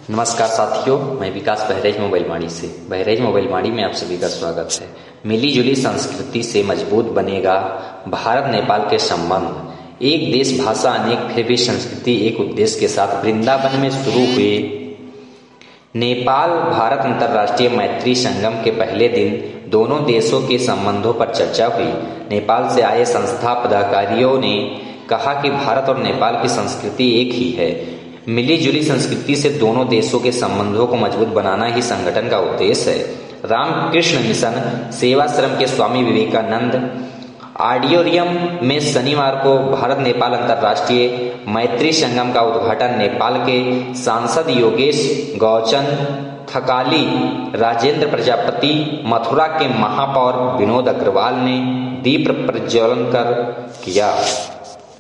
नमस्कार साथियों, मैं विकास बहराइच मोबाइल वाणी से। बहराइच मोबाइल वाणी में आप सभी का स्वागत है। मिली जुली संस्कृति से मजबूत बनेगा भारत नेपाल के संबंध। एक देश, भाषा अनेक, फिर भी संस्कृति एक उद्देश्य के साथ वृंदावन में शुरू हुए नेपाल भारत अंतर्राष्ट्रीय मैत्री संगम के पहले दिन दोनों देशों के संबंधों पर चर्चा हुई। नेपाल से आए संस्था पदाधिकारियों ने कहा कि भारत और नेपाल की संस्कृति एक ही है। मिली जुली संस्कृति से दोनों देशों के संबंधों को मजबूत बनाना ही संगठन का उद्देश्य है। रामकृष्ण मिशन सेवाश्रम के स्वामी विवेकानंद ऑडिटोरियम में शनिवार को भारत नेपाल अंतर्राष्ट्रीय मैत्री संगम का उद्घाटन नेपाल के सांसद योगेश गौचन थकाली, राजेंद्र प्रजापति, मथुरा के महापौर विनोद अग्रवाल ने दीप प्रज्वलन कर किया।